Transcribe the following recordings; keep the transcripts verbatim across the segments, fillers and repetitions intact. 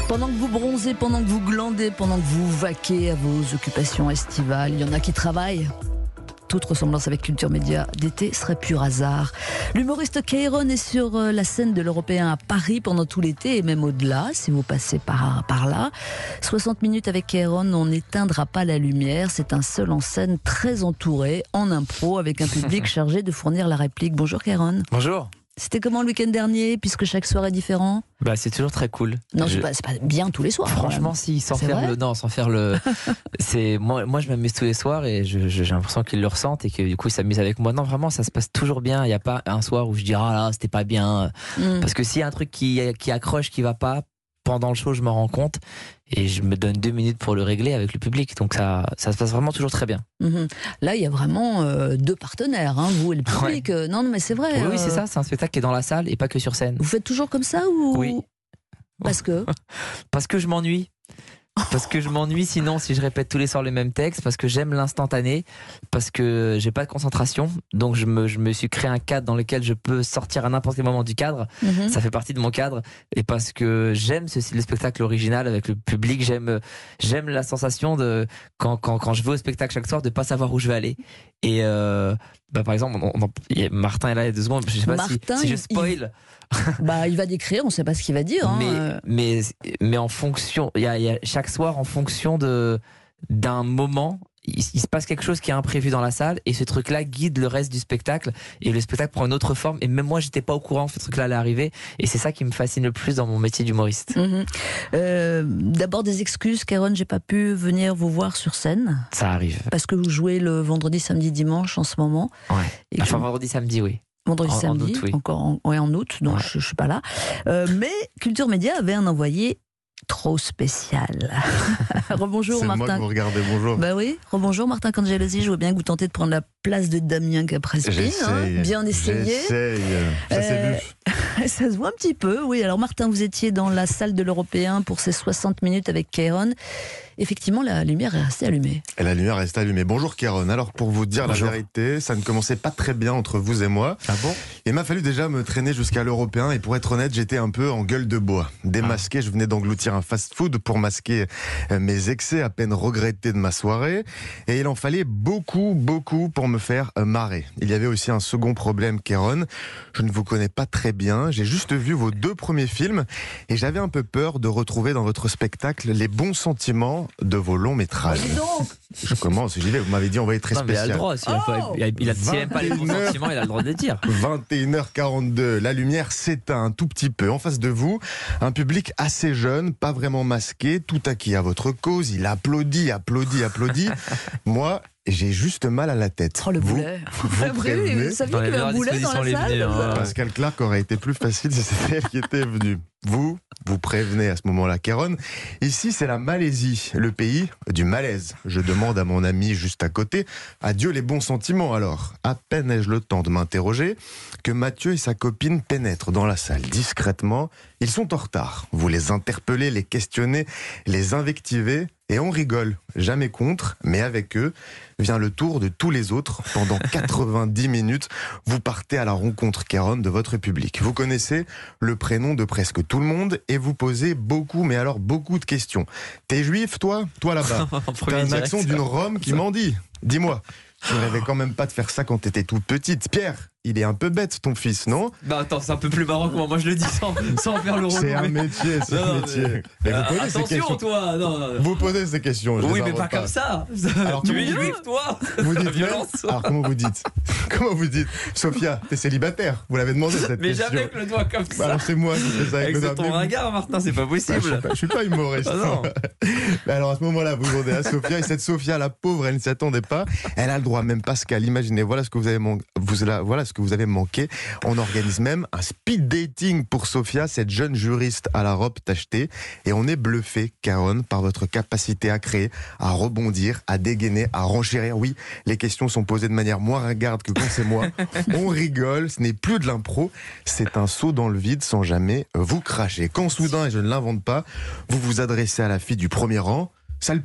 Pendant que vous bronzez, pendant que vous glandez, pendant que vous vaquez à vos occupations estivales, il y en a qui travaillent. Toute ressemblance avec Culture Média d'été serait pur hasard. L'humoriste Kairon est sur la scène de l'Européen à Paris pendant tout l'été et même au-delà, si vous passez par, par là. soixante minutes avec Kairon, on n'éteindra pas la lumière. C'est un seul en scène très entouré, en impro, avec un public chargé de fournir la réplique. Bonjour Kairon. Bonjour. C'était comment le week-end dernier, puisque chaque soir est différent? Bah, c'est toujours très cool. Non, je... c'est, pas, c'est pas bien tous les soirs. Franchement, si, sans c'est faire vrai le. Non, sans faire le. c'est moi, moi, je m'amuse tous les soirs et je, je, j'ai l'impression qu'ils le ressentent et que du coup, ils s'amusent avec moi. Non, vraiment, ça se passe toujours bien. Il n'y a pas un soir où je dis ah là, c'était pas bien. Mm. Parce que s'il y a un truc qui, qui accroche, qui va pas, pendant le show, je me rends compte et je me donne deux minutes pour le régler avec le public. Donc ça, ça se passe vraiment toujours très bien. Mmh. Là, il y a vraiment euh, deux partenaires, hein, vous et le public. Ouais. Non, non, mais c'est vrai. Oui, euh... oui, c'est ça. C'est un spectacle qui est dans la salle et pas que sur scène. Vous faites toujours comme ça ou... Oui. Parce que Parce que je m'ennuie. Parce que je m'ennuie sinon si je répète tous les soirs les mêmes textes, parce que j'aime l'instantané, parce que j'ai pas de concentration, donc je me, je me suis créé un cadre dans lequel je peux sortir à n'importe quel moment du cadre, mmh. Ça fait partie de mon cadre, et parce que j'aime ce, le spectacle original avec le public, j'aime, j'aime la sensation de, quand, quand, quand je vais au spectacle chaque soir, de pas savoir où je vais aller. Et euh, bah par exemple, on, on, Martin est là il y a deux secondes, je sais pas Martin, si, si je spoil... Il... Bah, il va décrire, on ne sait pas ce qu'il va dire. Hein. Mais, mais, mais en fonction, il y a, il y a chaque soir, en fonction de, d'un moment, il, il se passe quelque chose qui est imprévu dans la salle et ce truc-là guide le reste du spectacle et le spectacle prend une autre forme. Et même moi, j'étais pas au courant que ce truc-là allait arriver et c'est ça qui me fascine le plus dans mon métier d'humoriste. Mmh. Euh, d'abord des excuses, Kairon, j'ai pas pu venir vous voir sur scène. Ça arrive. Parce que vous jouez le vendredi, samedi, dimanche en ce moment. Ouais. Et enfin, je... vendredi, samedi, oui. Vendredi, en, samedi, en août, oui. encore en, ouais, en août, donc ouais. je ne suis pas là. Euh, mais Culture Média avait un envoyé trop spécial. Rebonjour c'est Martin. C'est moi que vous regardez, bonjour. Bah oui, rebonjour Martin Cangelosi, je vois bien que vous tentez de prendre la place de Damien Caprespine. Hein, bien essayé. J'essaye, ça euh, c'est Ça se voit un petit peu, oui. Alors Martin, vous étiez dans la salle de l'Européen pour ces soixante minutes avec Kairon. Effectivement, la lumière est restée allumée. Et la lumière est restée allumée. Bonjour Kairon. Alors pour vous dire Bonjour. La vérité, ça ne commençait pas très bien entre vous et moi. Ah bon? Il m'a fallu déjà me traîner jusqu'à l'Européen et pour être honnête, j'étais un peu en gueule de bois. Démasqué, ah. je venais d'engloutir un fast-food pour masquer mes excès à peine regrettés de ma soirée. Et il en fallait beaucoup, beaucoup pour me faire marrer. Il y avait aussi un second problème, Kairon. Je ne vous connais pas très bien. J'ai juste vu vos deux premiers films et j'avais un peu peur de retrouver dans votre spectacle les bons sentiments de vos longs métrages. Donc je commence, j'y vais. Vous m'avez dit on va être très non, spécial. Il a le droit. S'il oh il a, il a, s'il n'aime pas les bons sentiments, il a le droit de le dire. vingt et une heures quarante-deux, la lumière s'éteint un tout petit peu. En face de vous, un public assez jeune, pas vraiment masqué, tout acquis à votre cause. Il applaudit, applaudit, applaudit. Moi, j'ai juste mal à la tête. Oh le boulet. Vous, vous prévenez. Vous saviez qu'il y avait un boulet dans la salle venus, hein. Pascal Clark aurait été plus facile si c'était elle qui était venue. Vous, vous prévenez à ce moment-là, Kairon. Ici, c'est la Malaisie, le pays du malaise. Je demande à mon ami juste à côté, adieu les bons sentiments alors. À peine ai-je le temps de m'interroger que Mathieu et sa copine pénètrent dans la salle discrètement. Ils sont en retard. Vous les interpellez, les questionnez, les invectivez et on rigole. Jamais contre, mais avec eux vient le tour de tous les autres. Pendant quatre-vingt-dix minutes, vous partez à la rencontre, Kairon, de votre public. Vous connaissez le prénom de presque tout le monde et vous posez beaucoup, mais alors beaucoup de questions. T'es juif, toi? Toi là-bas. T'as un accent d'une Rome qui m'en dit. Dis-moi, tu rêvais quand même pas de faire ça quand t'étais toute petite. Pierre, il est un peu bête, ton fils, non? Bah attends, c'est un peu plus marrant que moi. Moi, je le dis sans, sans faire le rôle. C'est un métier, c'est un métier. Mais... Mais vous posez attention, ces questions. toi non, non. Vous posez ces questions. Je oui, mais pas, pas comme ça. Alors, tu es juif, toi? Vous dites violence. Alors, comment vous dites? Comment vous dites? Sophia, t'es célibataire? Vous l'avez demandé, cette mais question. Mais jamais avec le doigt comme ça. Bah, alors, c'est moi qui fais ça avec, avec le doigt. C'est ton regard, Martin, c'est pas possible. Bah, je, suis pas, je suis pas humoriste. Ah, non. Mais alors, à ce moment-là, vous demandez à Sophia, et cette Sophia, la pauvre, elle ne s'y attendait pas. Elle a le droit, même Pascal, imaginez, voilà ce que vous avez, man... vous, voilà ce que vous avez manqué. On organise même un speed dating pour Sophia, cette jeune juriste à la robe tachetée. Et on est bluffé, Kairon, par votre capacité à créer, à rebondir, à dégainer, à renchérir. Oui, les questions sont posées de manière moins ringarde que quand c'est moi. On rigole, ce n'est plus de l'impro, c'est un saut dans le vide sans jamais vous cracher. Quand soudain, et je ne l'invente pas, vous vous adressez à la fille du premier rang. Sale pute,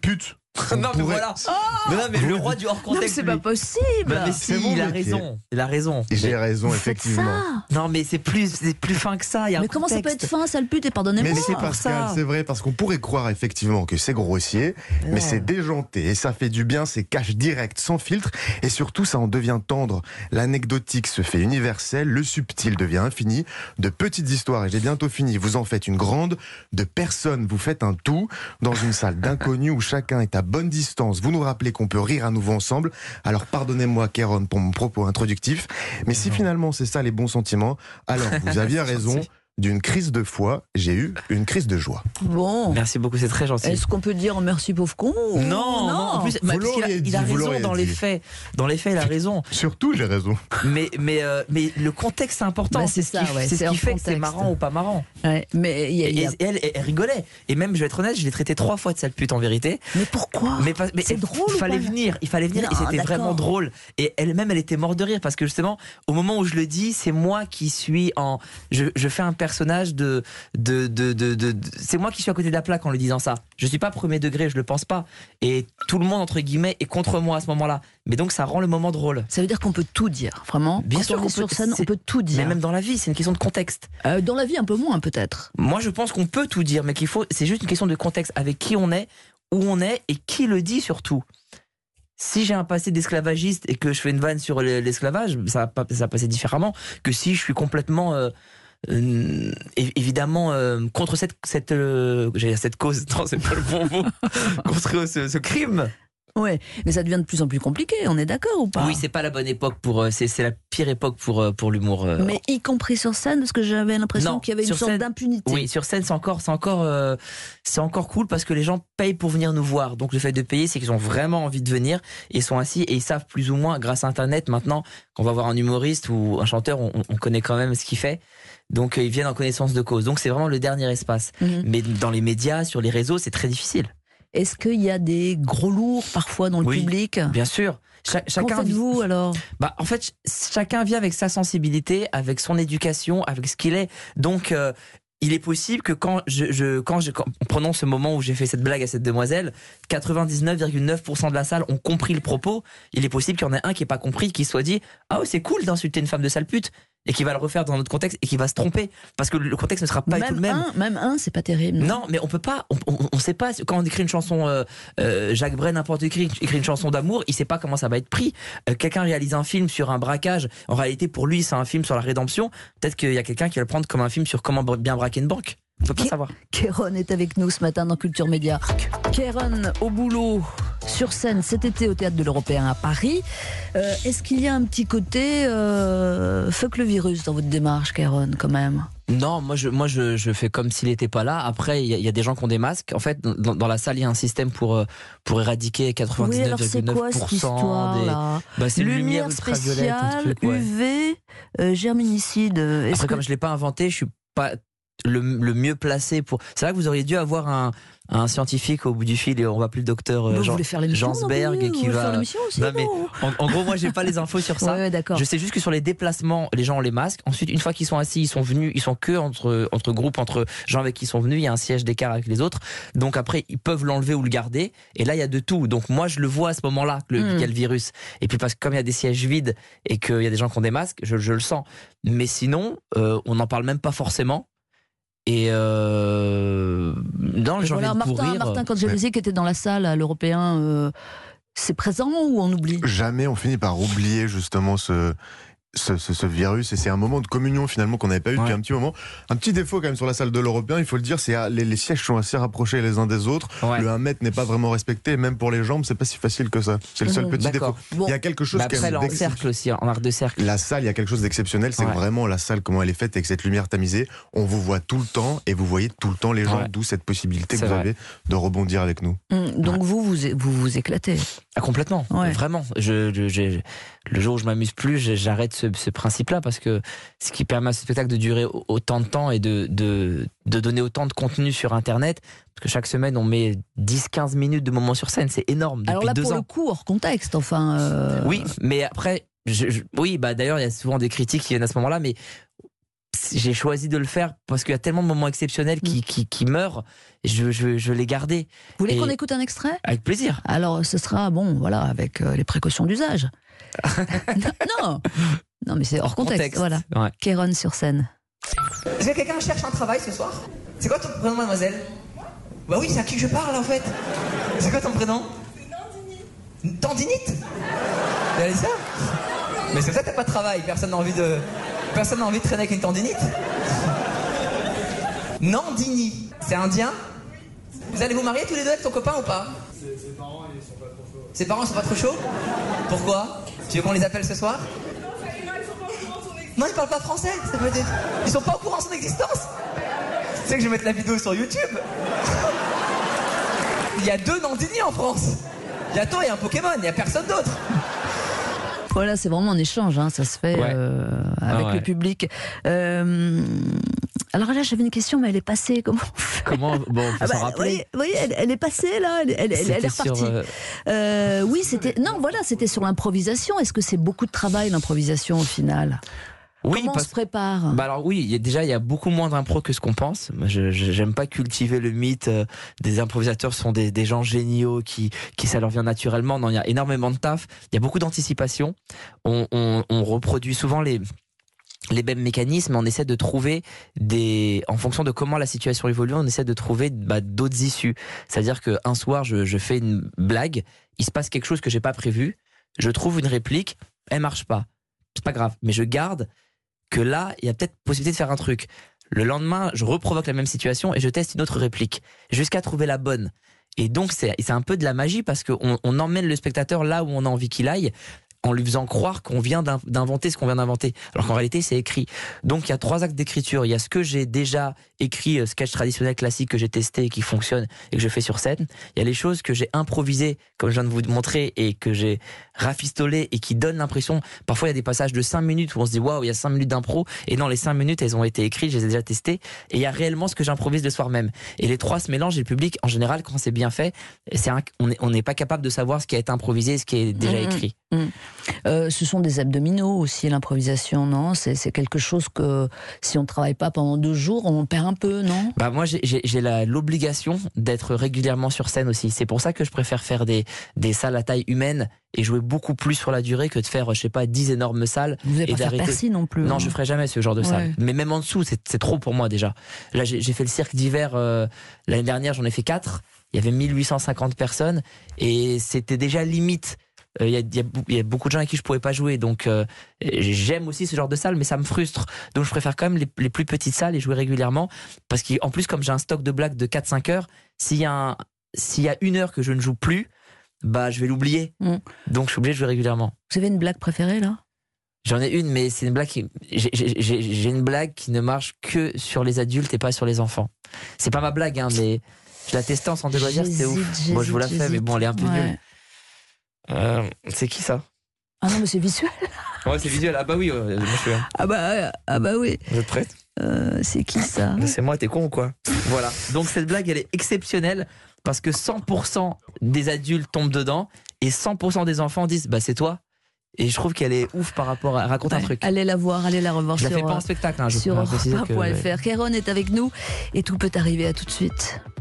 Non mais voilà. Mais non mais le roi du hors Non, mais contexte. c'est lui. pas possible. Bah, mais C'est si, mon il a métier. raison. Il a raison. J'ai Mais- raison, Vous faites effectivement. ça. Non mais c'est plus, c'est plus fin que ça. Il y a un Mais comment ça peut contexte. être fin, sale pute, et Mais pardonnez-moi. c'est pour Pascal, ça. c'est vrai, parce qu'on pourrait croire effectivement que c'est grossier, mais Non. c'est déjanté et ça fait du bien, c'est cash direct, sans filtre, et surtout ça en devient tendre. L'anecdotique se fait universelle, le subtil devient infini, de petites histoires, et j'ai bientôt fini, vous en faites une grande, de personnes, vous faites un tout, dans une salle d'inconnus où chacun est à bonne distance, vous nous rappelez qu'on peut rire à nouveau ensemble, alors pardonnez-moi Kéron pour mon propos introductif, mais si finalement c'est ça les bons sentiments, alors vous aviez raison. D'une crise de foi, j'ai eu une crise de joie. Bon. Merci beaucoup, c'est très gentil. Est-ce qu'on peut dire merci pauvre con ou- Non, non, en plus, bah, parce qu'il a, l'auriez il a dit, vous raison l'auriez dans les dit. faits. Dans les faits, il a raison. Surtout, j'ai raison. Mais, mais, euh, mais le contexte, c'est important. Bah, c'est c'est ce qui, ça, ouais, c'est c'est ce qui hors fait que c'est contexte. marrant ou pas marrant. Ouais, mais il y a- Et, il y a- et elle, elle, elle rigolait. Et même, je vais être honnête, je l'ai traité trois fois de sale pute en vérité. mais pourquoi Mais, pas- mais C'est il drôle ou fallait pas venir, il fallait venir Non, et c'était d'accord. vraiment drôle. Et elle-même, elle était morte de rire parce que justement, au moment où je le dis, c'est moi qui suis en, je, je fais un personnage de, de, de, de, de- de- c'est moi qui suis à côté de la plaque en lui disant ça. Je suis pas premier degré, je le pense pas. Et tout le monde entre guillemets est contre moi à ce moment-là. Mais donc ça rend le moment drôle. Ça veut dire qu'on peut tout dire, vraiment. Bien Quand sûr on qu'on est sur peut- scène, on c'est- peut tout dire. Mais même dans la vie, c'est une question de contexte. Euh, dans la vie, un peu moins peut-être. Moi, je pense qu'on peut tout dire, mais qu'il faut, c'est juste une question de contexte avec qui on est, où on est et qui le dit surtout. Si j'ai un passé d'esclavagiste et que je fais une vanne sur le- l'esclavage, ça va, pas, ça va passer différemment que si je suis complètement, euh, euh, é- évidemment, euh, contre cette, cette, euh, j'ai cette cause, non, c'est pas le bon mot, contre ce, ce crime. Ouais, mais ça devient de plus en plus compliqué, on est d'accord ou pas? Oui, c'est pas la bonne époque pour, euh, c'est, c'est la pire époque pour, euh, pour l'humour. euh, Mais y compris sur scène, parce que j'avais l'impression Non, qu'il y avait une sur sorte scène- d'impunité. Oui, sur scène, c'est encore, c'est encore, euh, c'est encore cool parce que les gens payent pour venir nous voir. Donc le fait de payer, c'est qu'ils ont vraiment envie de venir et sont assis et ils savent plus ou moins, grâce à Internet, maintenant, qu'on va voir un humoriste ou un chanteur, on, on connaît quand même ce qu'il fait. Donc euh, ils viennent en connaissance de cause. Donc c'est vraiment le dernier espace. Mhm. Mais dans les médias, sur les réseaux, c'est très difficile. Est-ce qu'il y a des gros lourds parfois dans le Oui, public? Bien sûr. Cha- Qu'en chacun vit- faites-vous alors? Bah, en fait, ch- chacun vit avec sa sensibilité, avec son éducation, avec ce qu'il est. Donc, euh, il est possible que quand je, je quand je, quand, prenons ce moment où j'ai fait cette blague à cette demoiselle, quatre-vingt-dix-neuf virgule neuf pour cent de la salle ont compris le propos. Il est possible qu'il y en ait un qui n'ait pas compris, qui soit dit, ah ouais, c'est cool d'insulter une femme de sale pute, et qui va le refaire dans notre contexte et qui va se tromper parce que le contexte ne sera pas du tout Même le même. un, même un, c'est pas terrible. Non, mais on peut pas. On, on, on sait pas quand on écrit une chanson. Euh, euh, Jacques Brel, n'importe qui écrit, écrit une chanson d'amour, il sait pas comment ça va être pris. Euh, quelqu'un réalise un film sur un braquage. En réalité, pour lui, c'est un film sur la rédemption. Peut-être qu'il y a quelqu'un qui va le prendre comme un film sur comment bien braquer une banque. On peut pas Qui- savoir. Kéron est avec nous ce matin dans Culture Média. Kéron au boulot, sur scène cet été au Théâtre de l'Européen à Paris. Euh, Est-ce qu'il y a un petit côté euh, fuck le virus dans votre démarche, Kéron, quand même? Non, moi je, moi je, je fais comme s'il n'était pas là. Après, il y, a- il y a des gens qui ont des masques. En fait, dans, dans la salle, il y a un système pour, euh, pour éradiquer Oui, quatre-vingt-dix-neuf alors c'est virgule quoi neuf cette pour cent histoire des. là? Bah, c'est une lumière Lumière ultraviolette, un spéciale, truc, ouais. U V, euh, germinicide. Est-ce Après, que- comme je l'ai pas inventé, je suis pas le, le mieux placé pour. C'est vrai que vous auriez dû avoir un, un scientifique au bout du fil et on va plus le docteur euh, Vous Jean- voulez faire l'émission, Jansberg non, vous qui voulez va- faire l'émission aussi, Non, mais non En, en gros, moi, j'ai pas les infos sur ça. Ouais, ouais, d'accord. Je sais juste que sur les déplacements, les gens ont les masques. Ensuite, une fois qu'ils sont assis, ils sont venus, ils sont que entre entre groupes, entre gens avec qui ils sont venus. Il y a un siège d'écart avec les autres. Donc après, ils peuvent l'enlever ou le garder. Et là, il y a de tout. Donc moi, je le vois à ce moment-là que le, Mm. qu'il y a le virus. Et puis parce que comme il y a des sièges vides et qu'il y a des gens qui ont des masques, je, je le sens. Mais sinon, euh, on n'en parle même pas forcément. Et euh, non, j'ai Voilà, envie de Martin, pourrir. Martin, quand j'ai Ouais. qui était dans la salle à l'Européen, euh, c'est présent ou on oublie? Jamais on finit par oublier justement ce, ce, ce, ce virus, et c'est un moment de communion finalement qu'on n'avait pas eu depuis Ouais. un petit moment. Un petit défaut quand même sur la salle de l'Européen, il faut le dire, c'est ah, les, les sièges sont assez rapprochés les uns des autres. Ouais. Le un mètre n'est pas vraiment respecté, même pour les jambes, c'est pas si facile que ça. C'est le seul Mhm. petit défaut. D'accord. Bon, Il y a quelque chose Mais quand après, même là, en d'exceptionnel. cercle aussi, en arc de cercle. La salle, il y a quelque chose d'exceptionnel, c'est Ouais. que vraiment la salle, comment elle est faite avec cette lumière tamisée, on vous voit tout le temps et vous voyez tout le temps les gens, Ouais. d'où cette possibilité que C'est vous vrai. avez de rebondir avec nous. hum, donc vous, vous, vous vous éclatez. Ah, complètement, Ouais. vraiment. Je, je- j'ai- le jour où je m'amuse plus, je- j'arrête ce, ce principe-là parce que ce qui permet à ce spectacle de durer au- autant de temps et de, de, de donner autant de contenu sur Internet, parce que chaque semaine on met dix à quinze minutes de moments sur scène, c'est énorme depuis Alors là, deux pour ans. le coup, hors contexte, enfin. euh, Oui, mais après, je, je- oui, bah d'ailleurs il y a souvent des critiques qui viennent à ce moment-là, mais j'ai choisi de le faire parce qu'il y a tellement de moments exceptionnels qui, qui, qui meurent. Je, je, je l'ai gardé. Vous voulez Et- qu'on écoute un extrait? Avec plaisir. Alors, ce sera, bon, voilà, avec euh, les précautions d'usage. non, non, non, mais c'est hors contexte. Voilà. Ouais. Kéron sur scène. Est-ce que quelqu'un cherche un travail ce soir? C'est quoi ton prénom, mademoiselle? Bah oui, c'est à qui je parle en fait. C'est quoi ton prénom? C'est Tendinite. Tendinite? Elle est ça? Mais c'est ça que t'as pas de travail, personne n'a envie de. Personne n'a envie de traîner avec une tendinite. Nandini, c'est indien? Vous allez vous marier tous les deux avec ton copain ou pas? Ses parents, ils sont pas trop chauds. Ses parents sont pas trop chauds? Pourquoi? Tu veux qu'on les appelle ce soir? Non, ils parlent pas français. Ça veut dire... Ils sont pas au courant de son existence. Tu sais que je vais mettre la vidéo sur YouTube. Il y a deux Nandini en France. Il y a toi et un Pokémon, il y a personne d'autre. Voilà, c'est vraiment un échange, hein, ça se fait Ouais. euh, avec Ah ouais. le public. Euh, alors là, j'avais une question, mais elle est passée. Comment on fait? Comment bon, faut Ah s'en bah, rappeler. oui, oui, elle, elle est passée là, elle, elle- elle- elle est C'était repartie. sur, euh, Euh, oui, c'était non, voilà, c'était sur l'improvisation. Est-ce que c'est beaucoup de travail l'improvisation au final? Oui, Comment on parce se prépare? Bah alors oui, il y a- déjà il y a beaucoup moins d'impro que ce qu'on pense. Moi, je je- j'aime pas cultiver le mythe euh, des improvisateurs sont des, des gens géniaux qui qui ça leur vient naturellement. Non, il y a énormément de taf. Il y a beaucoup d'anticipation. On, on, on reproduit souvent les les mêmes mécanismes. On essaie de trouver des, en fonction de comment la situation évolue, on essaie de trouver bah, d'autres issues. C'est-à-dire que un soir, je, je fais une blague, il se passe quelque chose que j'ai pas prévu, je trouve une réplique, elle marche pas. C'est pas grave, mais je garde que là, il y a peut-être possibilité de faire un truc. Le lendemain, je reprovoque la même situation et je teste une autre réplique jusqu'à trouver la bonne. Et donc, c'est c'est un peu de la magie parce qu'on on emmène le spectateur là où on a envie qu'il aille en lui faisant croire qu'on vient d'in- d'inventer ce qu'on vient d'inventer. Alors qu'en réalité, c'est écrit. Donc, il y a trois actes d'écriture. Il y a ce que j'ai déjà écrit, euh, sketch traditionnel classique que j'ai testé et qui fonctionne et que je fais sur scène. Il y a les choses que j'ai improvisées, comme je viens de vous montrer, et que j'ai rafistolées et qui donnent l'impression. Parfois, il y a des passages de cinq minutes où on se dit waouh, il y a cinq minutes d'impro. Et non, les cinq minutes, elles ont été écrites, je les ai déjà testées. Et il y a réellement ce que j'improvise le soir même. Et les trois se mélangent et le public, en général, quand c'est bien fait, c'est un- on n'est on n'est pas capable de savoir ce qui a été improvisé et ce qui est déjà Mhm. écrit. Euh, ce sont des abdominaux aussi, l'improvisation, non? C'est c'est quelque chose que si on ne travaille pas pendant deux jours, on perd un peu, non? Bah moi j'ai- j'ai j'ai la- l'obligation d'être régulièrement sur scène aussi. C'est pour ça que je préfère faire des, des salles à taille humaine et jouer beaucoup plus sur la durée que de faire, je sais pas, dix énormes salles. Vous n'allez Et pas faire d'arrêter. Percy non plus. Non, hein. je ferai jamais ce genre de salle. Ouais. Mais même en dessous, c'est c'est trop pour moi déjà. Là, j'ai j'ai fait le cirque d'hiver euh, l'année dernière, j'en ai fait quatre. Il y avait mille huit cent cinquante personnes et c'était déjà limite. Euh, Il y, a, il y a bou- il y a beaucoup de gens avec qui je pouvais pas jouer, donc euh, j'aime aussi ce genre de salle, mais ça me frustre. Donc je préfère quand même les, les plus petites salles et jouer régulièrement, parce qu'en plus comme j'ai un stock de blagues de quatre cinq heures, s'il y a un, s'il y a une heure que je ne joue plus, bah je vais l'oublier. Mm. Donc je suis obligé de jouer régulièrement. Vous avez une blague préférée là? J'en ai une, mais c'est une blague qui, j'ai- j'ai j'ai- j'ai une blague qui ne marche que sur les adultes et pas sur les enfants. C'est pas ma blague, hein, mais je la testais en centre de loisirs, c'était ouf. J'hésite, Moi je vous la j'hésite, fais, mais bon, elle est un peu ouais. nulle. Euh, c'est qui ça? Ah non, mais c'est visuel. Ouais, c'est visuel. Ah bah oui, euh, moi je suis. Ah bah, ah bah oui. Vous êtes prête? Euh, c'est qui ça? C'est moi, t'es con ou quoi? Voilà. Donc cette blague, elle est exceptionnelle parce que cent pour cent des adultes tombent dedans et cent pour cent des enfants disent bah c'est toi. Et je trouve qu'elle est ouf par rapport à raconte un Ouais, truc. Allez la voir, allez la revoir Je la sur, fais pas en spectacle, hein, je sur précise europe un point que. F R. Kéron est avec nous et tout peut arriver. À tout de suite.